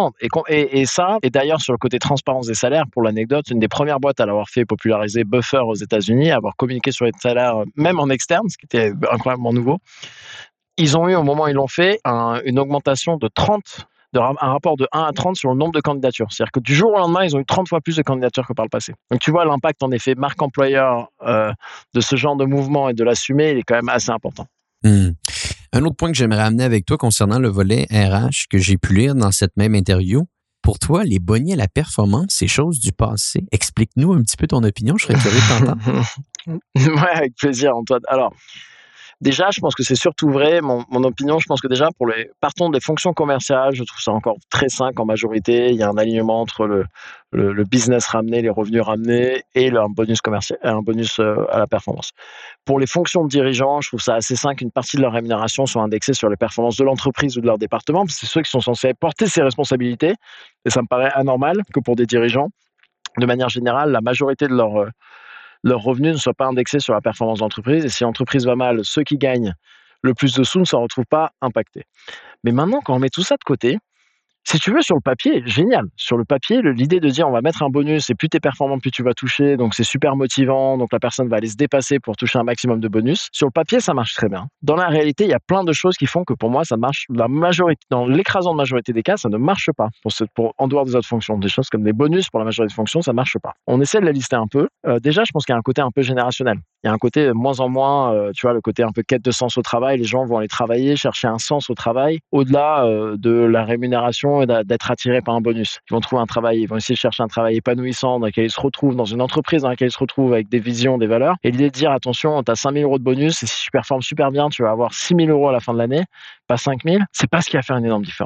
ça, et d'ailleurs, sur le côté transparence des salaires, pour l'anecdote, une des premières boîtes à l'avoir fait populariser, Buffer aux États-Unis, à avoir communiqué sur les salaires, même en externe, ce qui était incroyablement nouveau. Ils ont eu, au moment où ils l'ont fait, une augmentation de un rapport de 1 à 30 sur le nombre de candidatures. C'est-à-dire que du jour au lendemain, ils ont eu 30 fois plus de candidatures que par le passé. Donc, tu vois, l'impact, en effet, marque employeur de ce genre de mouvement et de l'assumer, il est quand même assez important. Un autre point que j'aimerais amener avec toi concernant le volet RH que j'ai pu lire dans cette même interview. Pour toi, les bonnets à la performance, c'est chose du passé. Explique-nous un petit peu ton opinion, je serais curieux de t'entendre. Ouais, avec plaisir, Antoine. Alors, déjà, je pense que c'est surtout vrai. Mon opinion, je pense que déjà, partons des fonctions commerciales, je trouve ça encore très sain qu'en majorité, il y a un alignement entre le business ramené, les revenus ramenés et un bonus commercial, un bonus à la performance. Pour les fonctions de dirigeants, je trouve ça assez sain qu'une partie de leur rémunération soit indexée sur les performances de l'entreprise ou de leur département, parce que c'est ceux qui sont censés porter ces responsabilités. Et ça me paraît anormal que pour des dirigeants, de manière générale, la majorité de leurs revenus ne soient pas indexés sur la performance d'entreprise. Et si l'entreprise va mal, ceux qui gagnent le plus de sous ne s'en retrouvent pas impactés. Mais maintenant, quand on met tout ça de côté, si tu veux, sur le papier, génial. Sur le papier, l'idée de dire on va mettre un bonus et plus tu es performant, plus tu vas toucher, donc c'est super motivant, donc la personne va aller se dépasser pour toucher un maximum de bonus. Sur le papier, ça marche très bien. Dans la réalité, il y a plein de choses qui font que pour moi, ça marche. Dans l'écrasante majorité des cas, ça ne marche pas en dehors des autres fonctions. Des choses comme des bonus pour la majorité des fonctions, ça ne marche pas. On essaie de la lister un peu. Déjà, je pense qu'il y a un côté un peu générationnel. Il y a un côté moins en moins, tu vois, le côté un peu quête de sens au travail. Les gens vont aller travailler, chercher un sens au travail, au-delà de la rémunération et d'être attirés par un bonus. Ils vont trouver un travail, ils vont essayer de chercher un travail épanouissant dans lequel ils se retrouvent, dans une entreprise dans laquelle ils se retrouvent avec des visions, des valeurs. Et l'idée de dire, attention, tu as 5 000 € de bonus et si tu performes super bien, tu vas avoir 6 000 € à la fin de l'année, pas 5 000. C'est pas ce qui va faire une énorme différence.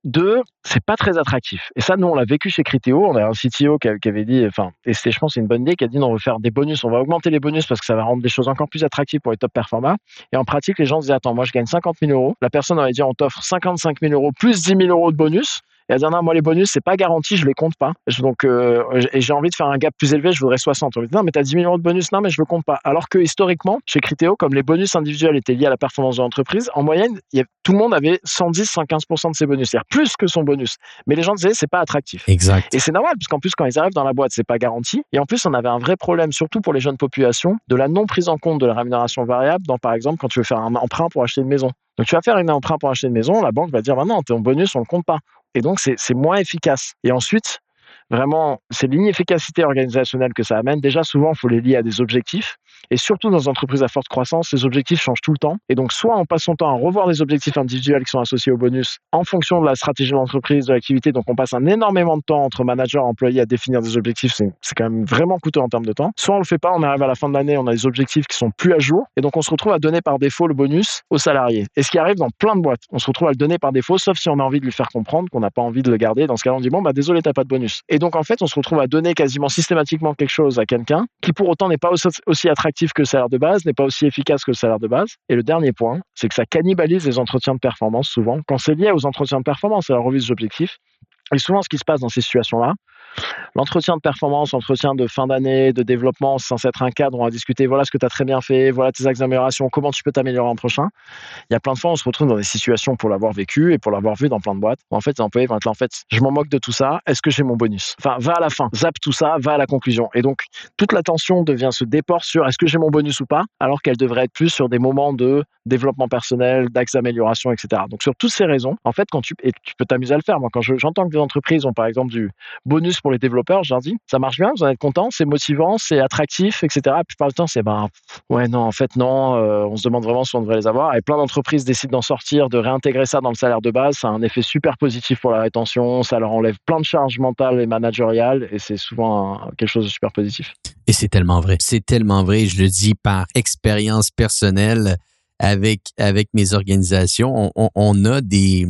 Deux, c'est pas très attractif. Et ça, nous, on l'a vécu chez Criteo. On a un CTO qui avait dit, et c'était, je pense, c'est une bonne idée, qui a dit, non, on veut faire des bonus, on va augmenter les bonus parce que ça va rendre des choses encore plus attractives pour les top performers. Et en pratique, les gens disaient, attends, moi, je gagne 50 000 euros. La personne aurait dit, on t'offre 55 000 euros plus 10 000 euros de bonus. Et elle dit, non, moi, les bonus, c'est pas garanti, je les compte pas. Donc, et j'ai envie de faire un gap plus élevé, je voudrais 60. On lui dit, non, mais t'as 10 000 euros de bonus, non, mais je le compte pas. Alors que, historiquement, chez Criteo, comme les bonus individuels étaient liés à la performance de l'entreprise, en moyenne, tout le monde avait 110-115% de ses bonus, c'est-à-dire plus que son bonus. Mais les gens disaient, c'est pas attractif. Exact. Et c'est normal, parce qu'en plus, quand ils arrivent dans la boîte, c'est pas garanti. Et en plus, on avait un vrai problème, surtout pour les jeunes populations, de la non prise en compte de la rémunération variable dans, par exemple, quand tu veux faire un emprunt pour acheter une maison. Donc, tu vas faire un emprunt pour acheter une maison, la banque va dire, non, ton bonus, on le compte pas. Et donc, c'est moins efficace. Et ensuite, vraiment, c'est l'inefficacité organisationnelle que ça amène. Déjà, souvent, il faut les lier à des objectifs. Et surtout, dans une entreprise à forte croissance, les objectifs changent tout le temps. Et donc, soit on passe son temps à revoir les objectifs individuels qui sont associés au bonus en fonction de la stratégie de l'entreprise, de l'activité. Donc, on passe énormément de temps entre managers et employés à définir des objectifs. C'est quand même vraiment coûteux en termes de temps. Soit on le fait pas, on arrive à la fin de l'année, on a des objectifs qui sont plus à jour. Et donc, on se retrouve à donner par défaut le bonus aux salariés. Et ce qui arrive dans plein de boîtes, on se retrouve à le donner par défaut, sauf si on a envie de lui faire comprendre qu'on n'a pas envie de le garder. Dans ce cas-là, on dit, désolé, t'as pas de bonus. Et donc, en fait, on se retrouve à donner quasiment systématiquement quelque chose à quelqu'un qui, pour autant, n'est pas aussi attractif que le salaire de base, n'est pas aussi efficace que le salaire de base. Et le dernier point, c'est que ça cannibalise les entretiens de performance souvent. Quand c'est lié aux entretiens de performance et à la revue des objectifs, et souvent, ce qui se passe dans ces situations-là, l'entretien de performance, l'entretien de fin d'année, de développement, c'est censé être un cadre où on va discuter, voilà ce que tu as très bien fait, voilà tes axes d'amélioration, comment tu peux t'améliorer en prochain. Il y a plein de fois, on se retrouve dans des situations pour l'avoir vécu et pour l'avoir vu dans plein de boîtes. En fait, les employés vont être là, en fait, je m'en moque de tout ça, est-ce que j'ai mon bonus? Enfin, va à la fin, zappe tout ça, va à la conclusion. Et donc, toute l'attention se déport sur est-ce que j'ai mon bonus ou pas, alors qu'elle devrait être plus sur des moments de développement personnel, d'axes d'amélioration, etc. Donc, sur toutes ces raisons, en fait, tu peux t'amuser à le faire. Moi, quand j'entends que des entreprises ont, par exemple, du bonus pour les développeurs, je leur dis, ça marche bien, vous en êtes contents, c'est motivant, c'est attractif, etc. La plupart du temps, c'est ouais, non, en fait, non, on se demande vraiment si on devrait les avoir. Et plein d'entreprises décident d'en sortir, de réintégrer ça dans le salaire de base. Ça a un effet super positif pour la rétention, ça leur enlève plein de charges mentales et managériales, et c'est souvent quelque chose de super positif. Et c'est tellement vrai. C'est tellement vrai. Je le dis par expérience personnelle avec mes organisations. On a des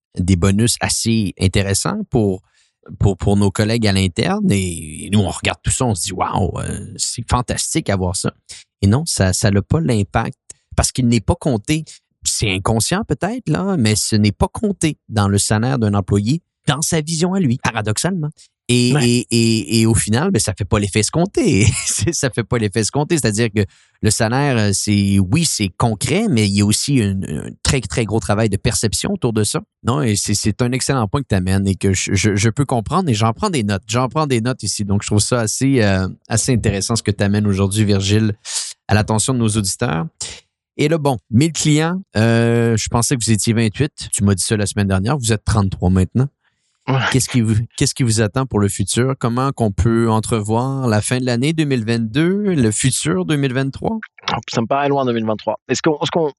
bonus assez intéressants pour nos collègues à l'interne, et nous, on regarde tout ça, on se dit, waouh, c'est fantastique à voir ça. Et non, ça n'a pas l'impact parce qu'il n'est pas compté. C'est inconscient peut-être, là, mais ce n'est pas compté dans le salaire d'un employé, dans sa vision à lui, paradoxalement. Et au final, ça fait pas l'effet escompté. Ça fait pas l'effet escompté. C'est-à-dire que le salaire, c'est concret, mais il y a aussi un très, très gros travail de perception autour de ça. Non, et c'est un excellent point que tu amènes et que je peux comprendre, et j'en prends des notes. J'en prends des notes ici. Donc, je trouve ça assez intéressant ce que tu amènes aujourd'hui, Virgile, à l'attention de nos auditeurs. Et là, 1000 clients, je pensais que vous étiez 28. Tu m'as dit ça la semaine dernière. Vous êtes 33 maintenant. Qu'est-ce qui vous attend pour le futur? Comment qu'on peut entrevoir la fin de l'année 2022, le futur 2023? Ça me paraît loin 2023. Et ce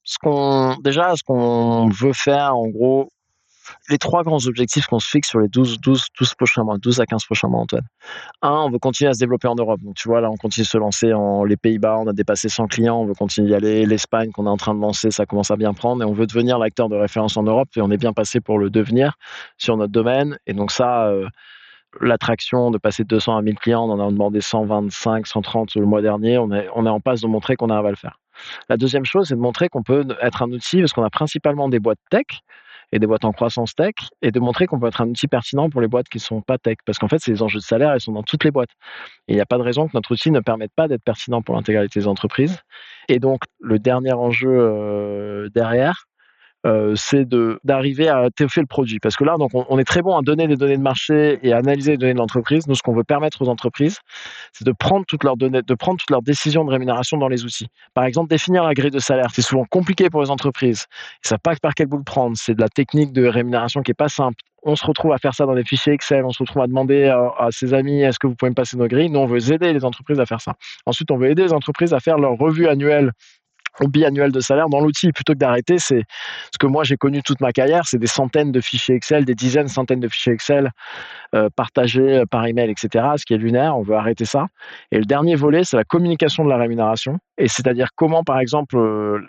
qu'on veut faire, en gros, les 3 grands objectifs qu'on se fixe sur les 12 prochains mois, 12 à 15 prochains mois, Antoine. On veut continuer à se développer en Europe. Donc, tu vois, là, on continue de se lancer les Pays-Bas, on a dépassé 100 clients, on veut continuer d'y aller. L'Espagne, qu'on est en train de lancer, ça commence à bien prendre, et on veut devenir l'acteur de référence en Europe, et on est bien passé pour le devenir sur notre domaine. Et donc ça, l'attraction de passer de 200 à 1000 clients, on en a demandé 125, 130 le mois dernier, on est en passe de montrer qu'on arrive à le faire. La deuxième chose, c'est de montrer qu'on peut être un outil, parce qu'on a principalement des boîtes tech, et des boîtes en croissance tech, et de montrer qu'on peut être un outil pertinent pour les boîtes qui ne sont pas tech. Parce qu'en fait, les enjeux de salaire, ils sont dans toutes les boîtes. Et il n'y a pas de raison que notre outil ne permette pas d'être pertinent pour l'intégralité des entreprises. Et donc, le dernier enjeu derrière, c'est d'arriver à étoffer le produit. Parce que là, donc, on est très bon à donner des données de marché et à analyser les données de l'entreprise. Nous, ce qu'on veut permettre aux entreprises, c'est de prendre toutes leurs données, de prendre toutes leurs décisions de rémunération dans les outils. Par exemple, définir la grille de salaire, c'est souvent compliqué pour les entreprises. Ils ne savent pas par quel bout le prendre. C'est de la technique de rémunération qui n'est pas simple. On se retrouve à faire ça dans des fichiers Excel, on se retrouve à demander à ses amis, est-ce que vous pouvez me passer nos grilles? Nous, on veut aider les entreprises à faire ça. Ensuite, on veut aider les entreprises à faire leur revue annuelle ou biannuel de salaire dans l'outil, plutôt que d'arrêter. C'est ce que moi j'ai connu toute ma carrière, c'est des centaines de fichiers Excel, des dizaines, centaines de fichiers Excel partagés par email, etc., ce qui est lunaire. On veut arrêter ça. Et le dernier volet, c'est la communication de la rémunération, et c'est-à-dire comment, par exemple,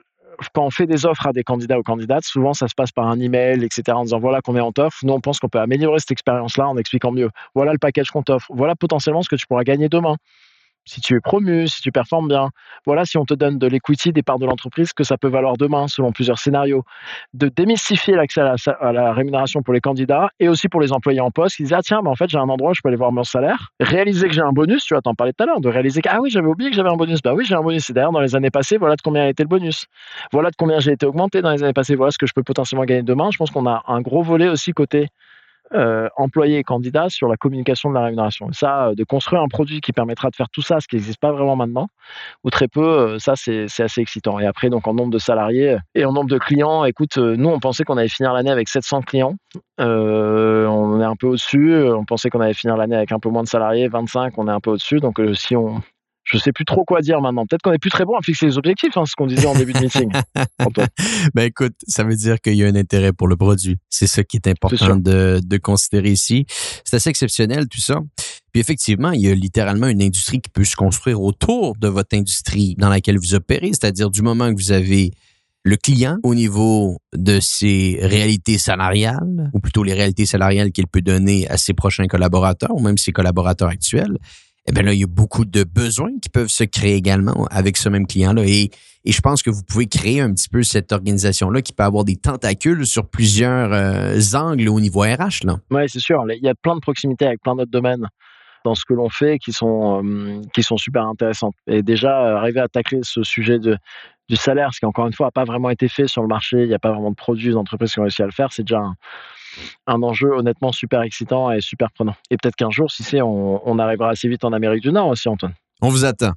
quand on fait des offres à des candidats ou candidates, souvent ça se passe par un email, etc., en disant voilà combien on t'offre. Nous, on pense qu'on peut améliorer cette expérience-là en expliquant mieux. Voilà le package qu'on t'offre. Voilà potentiellement ce que tu pourras gagner demain. Si tu es promu, si tu performes bien, voilà, si on te donne de l'equity, des parts de l'entreprise, que ça peut valoir demain selon plusieurs scénarios. De démystifier l'accès à la rémunération pour les candidats et aussi pour les employés en poste qui disent ah tiens, en fait j'ai un endroit où je peux aller voir mon salaire, réaliser que j'ai un bonus, tu vois, t'en parlais tout à l'heure, de réaliser que ah oui j'avais oublié que j'avais un bonus, bah oui j'ai un bonus, et d'ailleurs dans les années passées voilà de combien a été le bonus, voilà de combien j'ai été augmenté dans les années passées, voilà ce que je peux potentiellement gagner demain. Je pense qu'on a un gros volet aussi côté employés et candidats sur la communication de la rémunération. Et ça, de construire un produit qui permettra de faire tout ça, ce qui n'existe pas vraiment maintenant, ou très peu, ça c'est assez excitant. Et après, donc en nombre de salariés et en nombre de clients, écoute, nous on pensait qu'on allait finir l'année avec 700 clients. On est un peu au-dessus. On pensait qu'on allait finir l'année avec un peu moins de salariés, 25, on est un peu au-dessus. Donc je sais plus trop quoi dire maintenant. Peut-être qu'on est plus très bon à fixer les objectifs, ce qu'on disait en début de meeting. Antoine. Ben écoute, ça veut dire qu'il y a un intérêt pour le produit. C'est ça qui est important de considérer ici. C'est assez exceptionnel tout ça. Puis effectivement, il y a littéralement une industrie qui peut se construire autour de votre industrie dans laquelle vous opérez, c'est-à-dire du moment que vous avez le client au niveau de ses réalités salariales, ou plutôt les réalités salariales qu'il peut donner à ses prochains collaborateurs ou même ses collaborateurs actuels. Eh bien là, il y a beaucoup de besoins qui peuvent se créer également avec ce même client-là. Et je pense que vous pouvez créer un petit peu cette organisation-là qui peut avoir des tentacules sur plusieurs angles au niveau RH, là. Oui, c'est sûr. Il y a plein de proximités avec plein d'autres domaines dans ce que l'on fait qui sont super intéressantes. Et déjà, arriver à tacler ce sujet du salaire, ce qui encore une fois n'a pas vraiment été fait sur le marché, il n'y a pas vraiment de produits d'entreprises qui ont réussi à le faire, c'est déjà un enjeu honnêtement super excitant et super prenant. Et peut-être qu'un jour, si on arrivera assez vite en Amérique du Nord aussi, Antoine. On vous attend.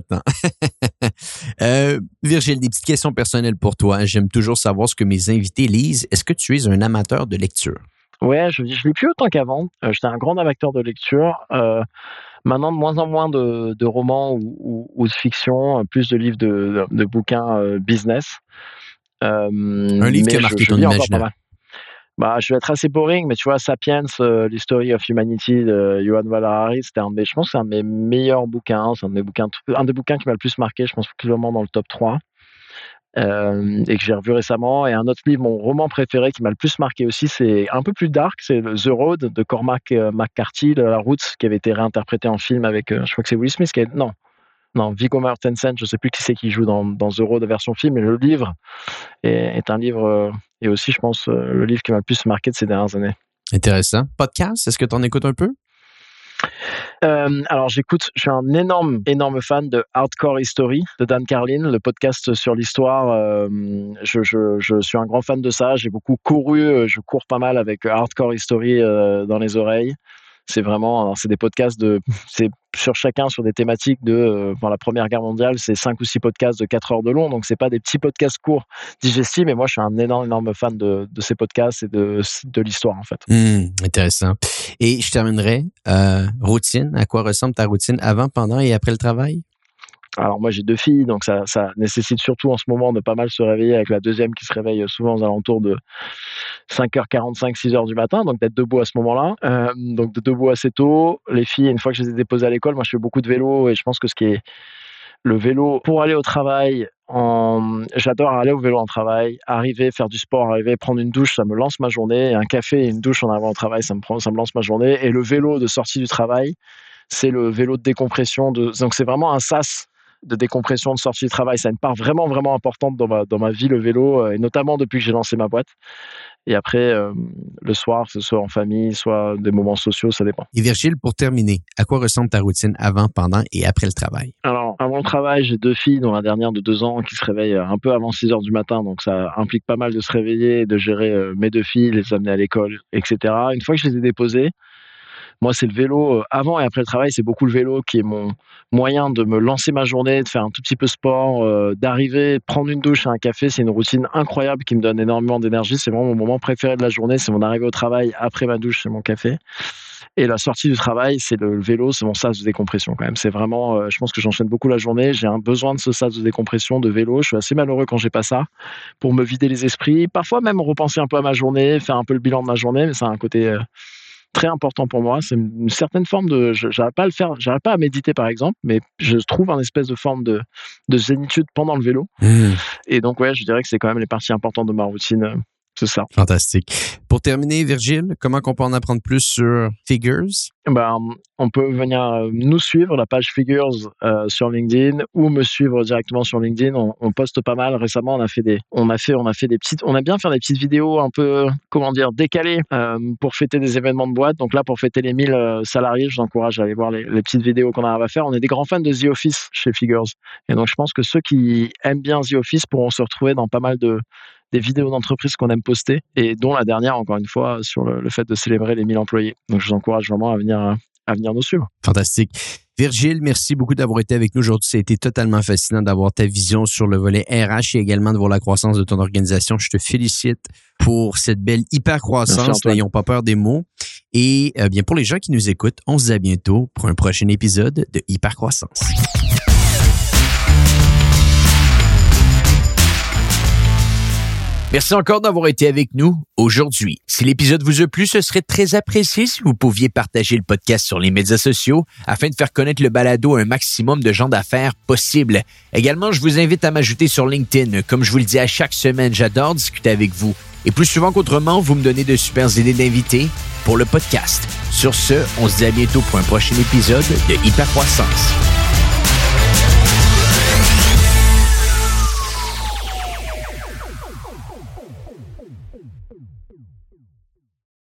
Virgile, des petites questions personnelles pour toi. J'aime toujours savoir ce que mes invités lisent. Est-ce que tu es un amateur de lecture? Ouais, je lis plus autant qu'avant. J'étais un grand amateur de lecture. Maintenant, de moins en moins de romans ou de fiction, plus de livres de bouquins business. Un livre qui a marqué ton imaginaire. Bah, je vais être assez boring, mais tu vois, Sapiens, l'History of Humanity de Yuval Noah Harari, je pense que c'est un de mes meilleurs bouquins. C'est un des bouquins qui m'a le plus marqué, je pense clairement dans le top 3. Et que j'ai revu récemment. Et un autre livre, mon roman préféré qui m'a le plus marqué aussi, c'est un peu plus dark, c'est The Road de Cormac McCarthy, La Route, qui avait été réinterprété en film avec, je crois que c'est Will Smith non, Viggo Mortensen, je sais plus qui c'est qui joue dans The Road version film, mais le livre est un livre, et aussi, je pense, le livre qui m'a le plus marqué de ces dernières années. Intéressant. Podcast, est-ce que tu en écoutes un peu? Alors je suis un énorme fan de Hardcore History de Dan Carlin, le podcast sur l'histoire. Je suis un grand fan de ça. J'ai beaucoup couru, je cours pas mal avec Hardcore History dans les oreilles. C'est des podcasts c'est sur chacun sur des thématiques dans la Première Guerre mondiale, c'est 5 ou 6 podcasts de 4 heures de long, donc c'est pas des petits podcasts courts digestifs, mais moi je suis un énorme fan de ces podcasts et de l'histoire en fait. Intéressant. Et je terminerai, routine, à quoi ressemble ta routine avant, pendant et après le travail? Alors moi j'ai 2 filles, donc ça nécessite surtout en ce moment de pas mal se réveiller, avec la deuxième qui se réveille souvent aux alentours de 5h45, 6h du matin, donc d'être debout à ce moment-là. Donc debout assez tôt. Les filles, une fois que je les ai déposées à l'école, moi je fais beaucoup de vélo et je pense que le vélo pour aller au travail, j'adore aller au vélo en travail, arriver, faire du sport, arriver, prendre une douche, ça me lance ma journée. Un café et une douche en arrivant au travail, ça me lance ma journée. Et le vélo de sortie du travail, c'est le vélo de décompression. Donc c'est vraiment un sas de décompression de sortie du travail. Ça a une part vraiment, vraiment importante dans ma vie, le vélo, et notamment depuis que j'ai lancé ma boîte. Et après, le soir, que ce soit en famille, soit des moments sociaux, ça dépend. Et Virgile, pour terminer, à quoi ressemble ta routine avant, pendant et après le travail? Alors, avant le travail, j'ai 2 filles, dont la dernière de 2 ans, qui se réveille un peu avant 6h du matin. Donc, ça implique pas mal de se réveiller, de gérer mes 2 filles, les amener à l'école, etc. Une fois que je les ai déposées, moi, c'est le vélo. Avant et après le travail, c'est beaucoup le vélo qui est mon moyen de me lancer ma journée, de faire un tout petit peu sport, d'arriver, prendre une douche, un café. C'est une routine incroyable qui me donne énormément d'énergie. C'est vraiment mon moment préféré de la journée. C'est mon arrivée au travail. Après ma douche, c'est mon café. Et la sortie du travail, c'est le vélo, c'est mon sas de décompression quand même. C'est vraiment, je pense que j'enchaîne beaucoup la journée. J'ai un besoin de ce sas de décompression, de vélo. Je suis assez malheureux quand j'ai pas ça, pour me vider les esprits. Parfois même repenser un peu à ma journée, faire un peu le bilan de ma journée, mais ça a un côté très important pour moi. C'est une certaine forme de... J'arrive pas à le faire, j'arrive pas à méditer par exemple, mais je trouve un espèce de forme de zénitude pendant le vélo. Et donc ouais, je dirais que c'est quand même les parties importantes de ma routine. C'est ça. Fantastique. Pour terminer, Virgile, comment qu'on peut en apprendre plus sur Figures? On peut venir nous suivre, la page Figures sur LinkedIn, ou me suivre directement sur LinkedIn. On poste pas mal. Récemment, on a fait des petites, on aime bien faire des petites vidéos un peu, décalées pour fêter des événements de boîte. Donc là, pour fêter les 1000 salariés, je vous encourage à aller voir les petites vidéos qu'on arrive à faire. On est des grands fans de The Office chez Figures. Et donc, je pense que ceux qui aiment bien The Office pourront se retrouver dans pas mal des vidéos d'entreprise qu'on aime poster, et dont la dernière, encore une fois, sur le fait de célébrer les 1000 employés. Donc, je vous encourage vraiment à venir nous suivre. Fantastique. Virgile, merci beaucoup d'avoir été avec nous aujourd'hui. Ça a été totalement fascinant d'avoir ta vision sur le volet RH et également de voir la croissance de ton organisation. Je te félicite pour cette belle hyper-croissance. N'ayons pas peur des mots. Et bien, pour les gens qui nous écoutent, on se dit à bientôt pour un prochain épisode de Hyper-croissance. Merci encore d'avoir été avec nous aujourd'hui. Si l'épisode vous a plu, ce serait très apprécié si vous pouviez partager le podcast sur les médias sociaux afin de faire connaître le balado à un maximum de gens d'affaires possible. Également, je vous invite à m'ajouter sur LinkedIn. Comme je vous le dis à chaque semaine, j'adore discuter avec vous. Et plus souvent qu'autrement, vous me donnez de super idées d'invités pour le podcast. Sur ce, on se dit à bientôt pour un prochain épisode de Hypercroissance.